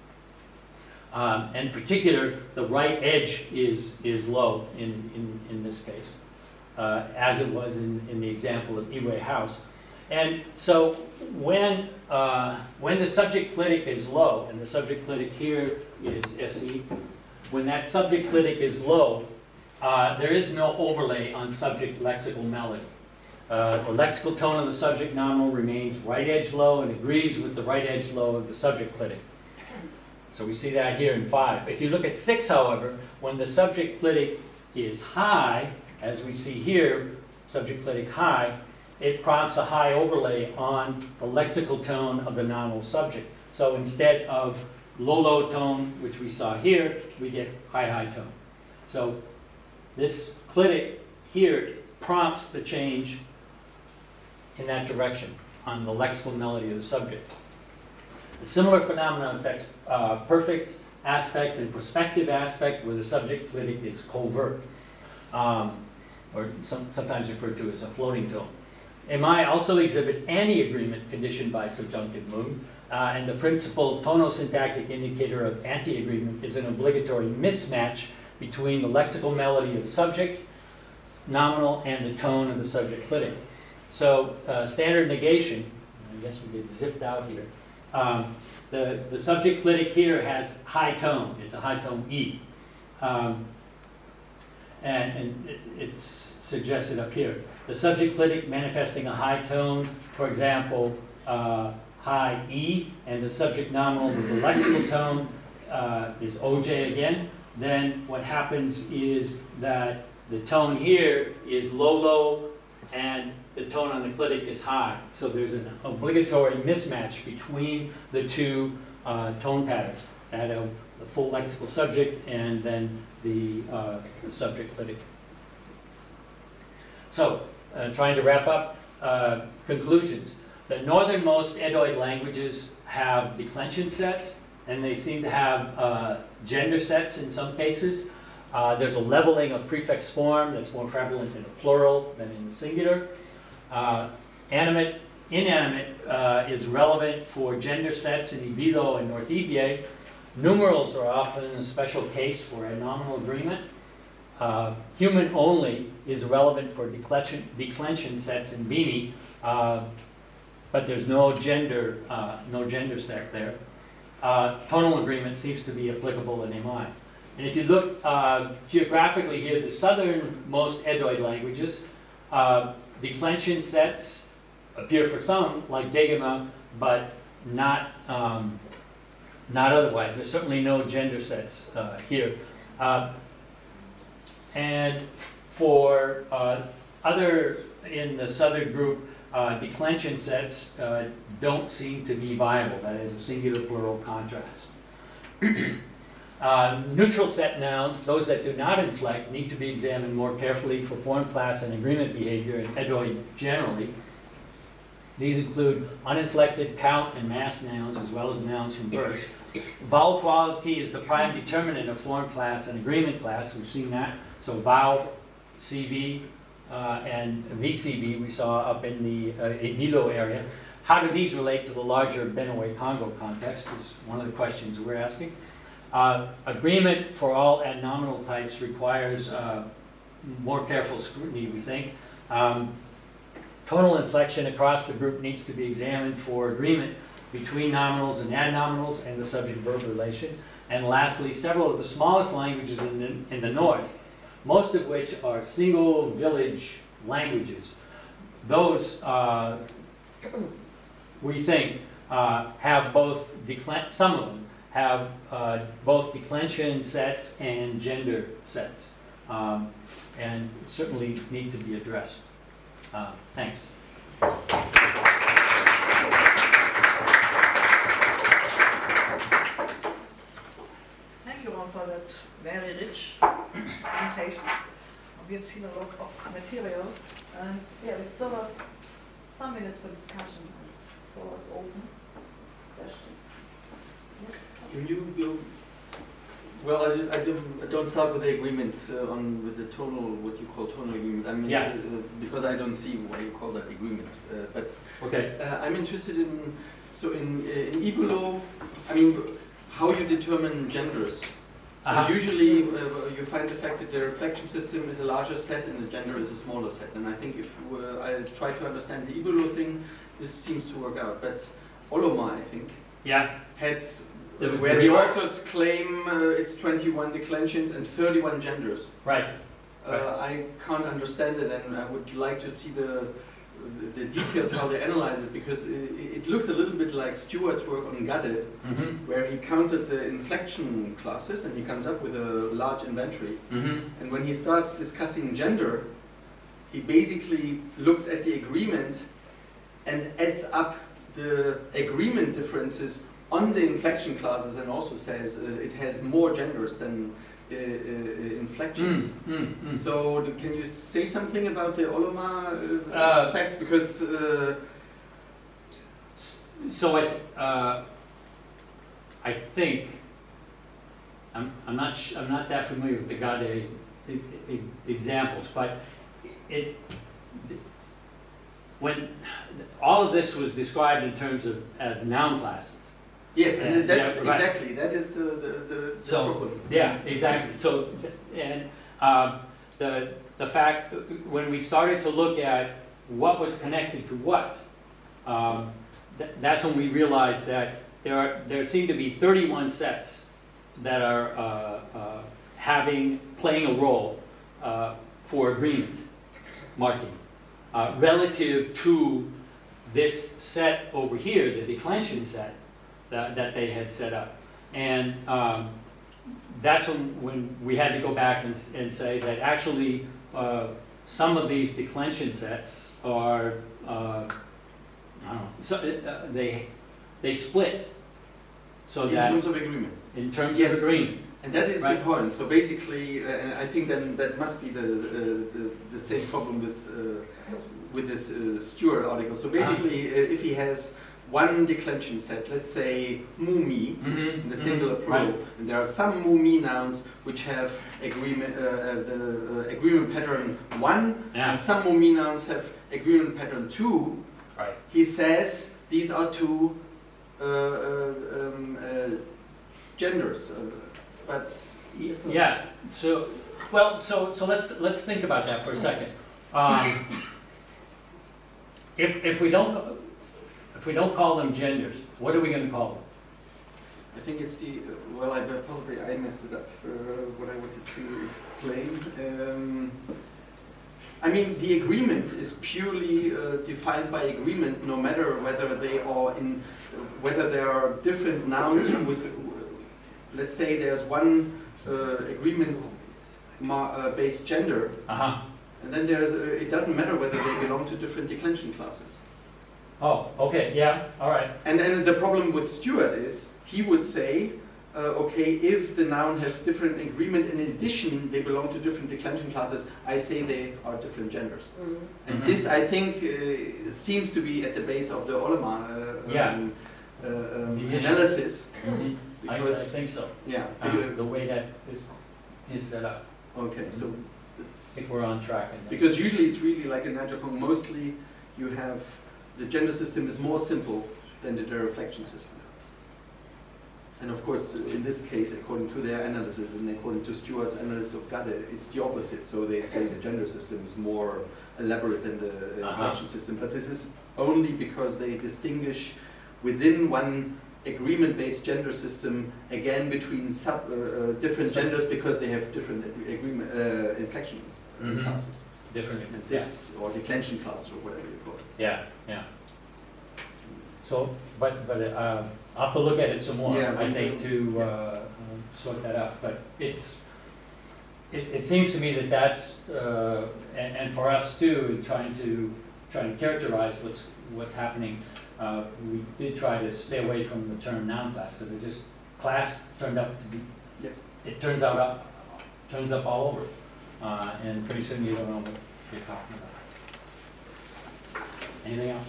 In particular, the right edge is low in this case, as it was in the example of Iwe House. And so when the subject-clitic is low, and the subject-clitic here is SE, when that subject-clitic is low, there is no overlay on subject lexical melody. The lexical tone of the subject nominal remains right edge low and agrees with the right edge low of the subject-clitic. So we see that here in 5. If you look at 6, however, when the subject-clitic is high, as we see here, subject-clitic high, it prompts a high overlay on the lexical tone of the nominal subject. So instead of low-low tone, which we saw here, we get high-high tone. So this clitic here prompts the change in that direction on the lexical melody of the subject. A similar phenomenon affects perfect aspect and prospective aspect, where the subject-clitic is covert, or sometimes referred to as a floating tone. Amai also exhibits anti-agreement conditioned by subjunctive mood, and the principal tonosyntactic indicator of anti-agreement is an obligatory mismatch between the lexical melody of the subject, nominal, and the tone of the subject-clitic. So standard negation, I guess we get zipped out here. The subject clitic here has high tone. It's a high tone E. And it's suggested up here. The subject clitic manifesting a high tone, for example, high E, and the subject nominal with the lexical tone is OJ again. Then what happens is that the tone here is low, low, and the tone on the clitic is high. So there's an obligatory mismatch between the two tone patterns, that of the full lexical subject and then the subject clitic. So, trying to wrap up, conclusions. The northernmost Edoid languages have declension sets, and they seem to have gender sets in some cases. There's a leveling of prefix form that's more prevalent in the plural than in the singular. Inanimate is relevant for gender sets in Ibilo and North Ibie. Numerals are often a special case for a nominal agreement. Human only is relevant for declension sets in Bini, but there's no gender set there. Tonal agreement seems to be applicable in Amai. And if you look geographically here, the southernmost Edoid languages, declension sets appear for some, like Degema, but not otherwise. There's certainly no gender sets here. And for other in the southern group, declension sets don't seem to be viable. That is a singular plural contrast. Neutral set nouns, those that do not inflect, need to be examined more carefully for form, class, and agreement behavior in Edoid generally. These include uninflected count and mass nouns, as well as nouns from verbs. Vowel quality is the prime determinant of form class and agreement class. We've seen that. So vowel, CV, and VCV we saw up in the Ibilo area. How do these relate to the larger Benue-Congo context is one of the questions we're asking. Agreement for all adnominal types requires more careful scrutiny, we think. Tonal inflection across the group needs to be examined for agreement between nominals and adnominals and the subject-verb relation. And lastly, several of the smallest languages in the north, most of which are single village languages, those we think have both, some of them have both declension sets and gender sets, and certainly need to be addressed. Thanks. Thank you all for that very rich presentation. We have seen a lot of material, and yeah, we still have some minutes for discussion. The floor is open. Questions? Can you go? Well, I don't start with the agreement with the tonal, what you call tonal agreement. I mean, because I don't see why you call that agreement. But okay. I'm interested in Ibilo. I mean, how you determine genders. So usually you find the fact that the reflection system is a larger set and the gender is a smaller set. And I think if I try to understand the Ibilo thing, this seems to work out. But Oloma, I think, had where the authors claim it's 21 declensions and 31 genders. Right. I can't understand it, and I would like to see the details how they analyze it, because it looks a little bit like Stewart's work on Gade, where he counted the inflection classes and he comes up with a large inventory. And when he starts discussing gender, he basically looks at the agreement and adds up the agreement differences on the inflection classes and also says it has more genders than inflections. So can you say something about the Oloma facts? Because so I think I'm not that familiar with the Gade examples, but when all of this was described in terms of as noun classes. Yes, and that's right. Exactly, that is the problem. Yeah, exactly. So, and the fact, when we started to look at what was connected to what, that's when we realized that there seem to be 31 sets that are playing a role for agreement marking relative to this set over here, the declension set that they had set up. And that's when we had to go back and say that actually some of these declension sets are, I don't know, so, they split. So in terms of agreement. In terms Yes. of agreement. And that is Right. the point. So basically, and I think then that must be the same problem with this Stewart article. So basically, if he has one declension set, let's say mu-mi, in the singular plural, Right. and there are some mu-mi nouns which have agreement, agreement pattern 1, Yeah. and some mu-mi nouns have agreement pattern 2. Right. He says these are two genders, but Yeah. So let's think about that for a second. If we don't call them genders, what are we going to call them? I think it's the well. Possibly I messed it up. What I wanted to explain. I mean, the agreement is purely defined by agreement, no matter whether they are in, whether there are different nouns with. Let's say there's one agreement-based gender, and then there's. It doesn't matter whether they belong to different declension classes. Oh, okay, yeah, all right. And the problem with Stewart is he would say, okay, if the noun have different agreement, in addition they belong to different declension classes, I say they are different genders. And this, I think, seems to be at the base of the Oleman analysis. I Because, think so. yeah. The way that is set up. Okay, so I think we're on track. In that. because usually it's really like in Najapong, mostly you have the gender system is more simple than the dereflection system. And of course, in this case, according to their analysis and according to Stewart's analysis of Gade, it's the opposite. So they say the gender system is more elaborate than the reflection system. But this is only because they distinguish within one agreement-based gender system, again, between different genders because they have different agreement inflection classes. Different. And this, or declension classes, or whatever you call it. Yeah, yeah. So, but I'll have to look at it some more, Yeah, I think, to sort that out. But it seems to me that that's, and for us too, trying to characterize what's happening, we did try to stay away from the term noun class, because class turned up to be, Yes. it turns up all over. And pretty soon you don't know what you're talking about. Anything else?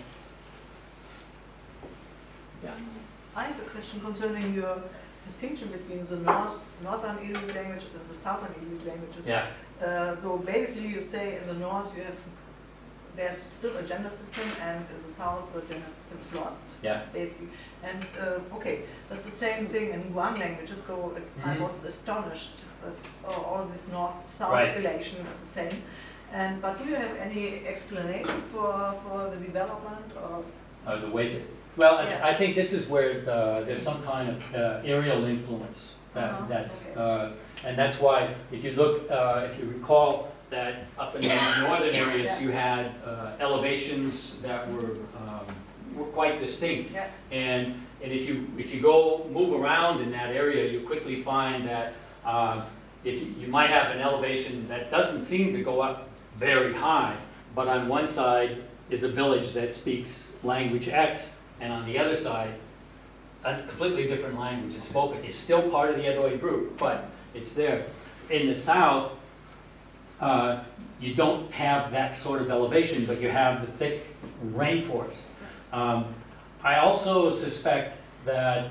Yeah. I have a question concerning your distinction between the northern Inuit languages and the southern Inuit languages. Yeah. So basically you say in the north there's still a gender system, and in the south the gender system is lost. Yeah. Basically. And okay, that's the same thing in Guang languages, so I was astonished that all this north-south Right. relation is the same. But do you have any explanation for the development? Or? The ways it, well, Yeah. I think this is where there's some kind of aerial influence and that's why if you look, if you recall that up in these northern areas Yeah. you had elevations that were quite distinct. Yeah. And if you go move around in that area, you quickly find that if you might have an elevation that doesn't seem to go up very high, but on one side is a village that speaks language X, and on the other side, a completely different language is spoken. It's still part of the Edoy group, but it's there. In the south, you don't have that sort of elevation, but you have the thick rainforest. I also suspect that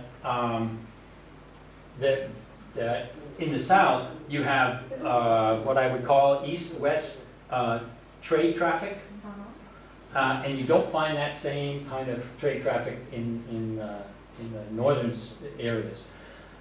that in the south you have what I would call east-west trade traffic, and you don't find that same kind of trade traffic in the northern areas.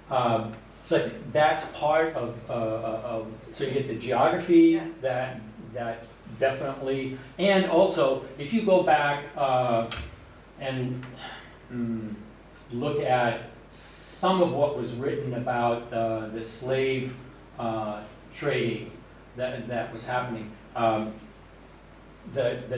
So that's part of so you get the geography Yeah. that definitely, and also, if you go back and look at some of what was written about the slave trading that was happening, the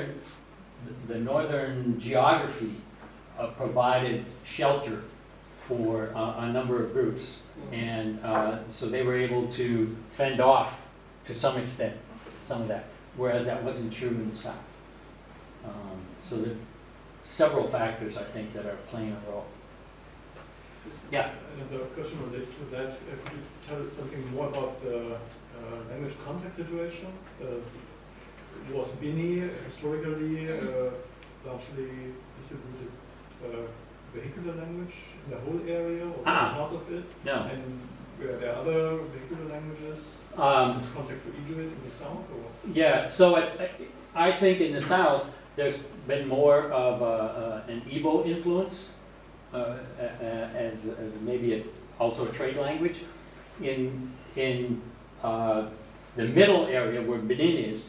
northern geography provided shelter for a number of groups, and so they were able to fend off to some extent some of that, whereas that wasn't true in the South. So there are several factors, I think, that are playing a role. Yeah. Another question related to that. Could you tell something more about the language contact situation? Was Bini historically largely distributed vehicular language in the whole area or parts of it? No. And were there other vehicular languages in contact to Inuit in the South? Or? Yeah, so I think in the South there's been more of an Igbo influence as maybe also a trade language. In the middle area where Benin is,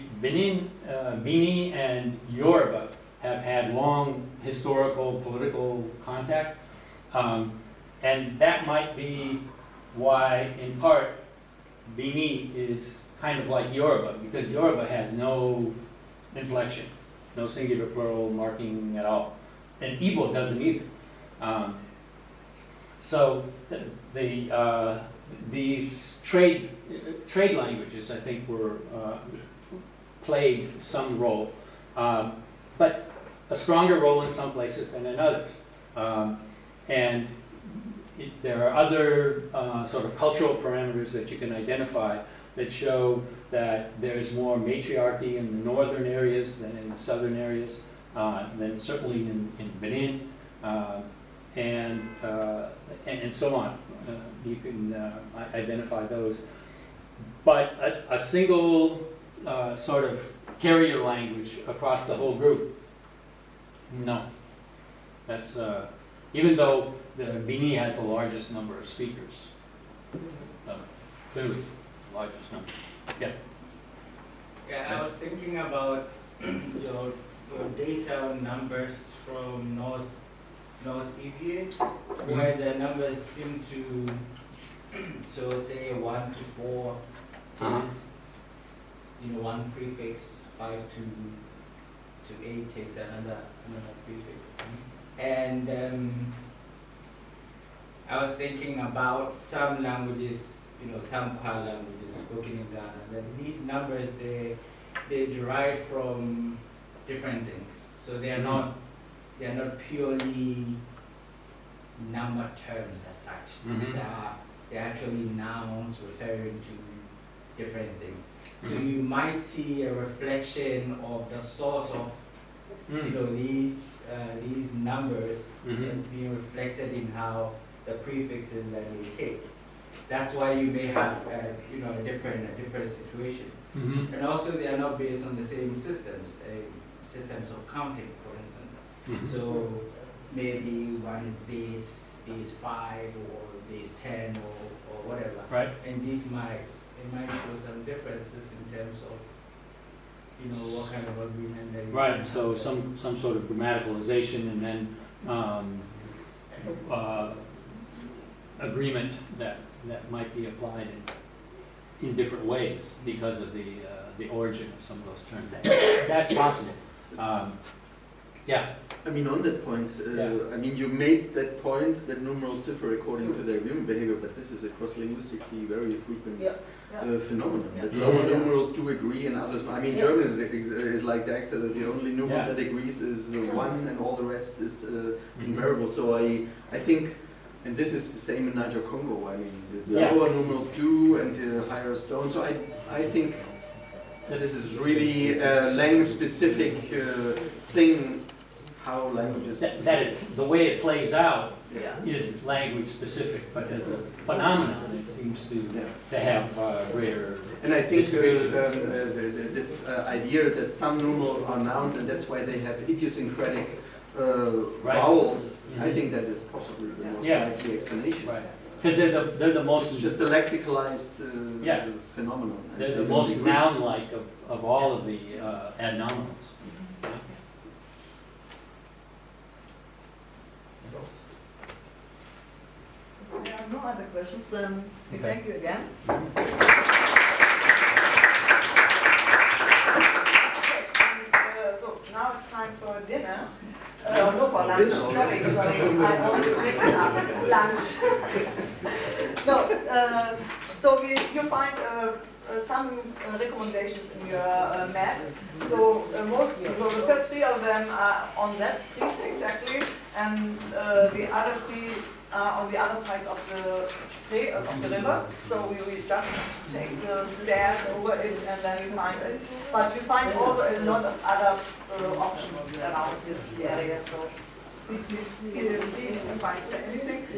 Bini and Yoruba have had long historical political contact, and that might be why, in part, Bini is kind of like Yoruba, because Yoruba has no inflection, no singular plural marking at all, and Igbo doesn't either. So these trade languages, I think, were played some role, but a stronger role in some places than in others. And there are other sort of cultural parameters that you can identify that show that there's more matriarchy in the northern areas than in the southern areas, than certainly in Benin, and so on. You can identify those. But a single sort of carrier language across the whole group, no. That's, even though the Bini has the largest number of speakers, clearly the largest number. Yeah. Yeah, I was thinking about your data numbers from North EVA, where the numbers seem to, so say 1 to 4 takes, one prefix, 5 to 8 takes another prefix. And I was thinking about some languages, some Kwa languages spoken in Ghana, that these numbers, they derive from different things. So they are not purely number terms as such. They're actually nouns referring to different things. So you might see a reflection of the source of these numbers being reflected in how the prefixes that they take. That's why you may have a different situation. And also they are not based on the same systems of counting, for instance. So maybe one is base 5 or base 10 or whatever. Right. And these might show some differences in terms of what kind of agreement that you Right. So some sort of grammaticalization, and then agreement that might be applied in different ways because of the origin of some of those terms. That's possible. Yeah. I mean, on that point, I mean, you made that point that numerals differ according to their human behavior, but this is a cross-linguistically very frequent phenomenon. That lower numerals do agree and others. I mean, German is like that. The only numeral that agrees is 1, and all the rest is invariable. So I think, and this is the same in Niger-Congo. I mean, the lower numerals do, and the higher don't. So I think this is really a language-specific thing. How languages... the way it plays out is language specific, but as a phenomenon it seems to have greater... And I think this idea that some numerals are nouns and that's why they have idiosyncratic vowels, I think that is possibly the most likely explanation. Right. Because they're the most, It's just a lexicalized Yeah. phenomenon. they're the most noun-like of all of the adnominals. If there are no other questions, then we Okay. thank you again. So now it's time for dinner. No, for lunch. Dinner. Sorry. I always mix it up. Lunch. No. So you find some recommendations in your map. So the first three of them are on that street exactly, and the other three are on the other side of the river. So we will just take the stairs over it and then we find it. But you find also a lot of other options around this area. So please feel free to find anything.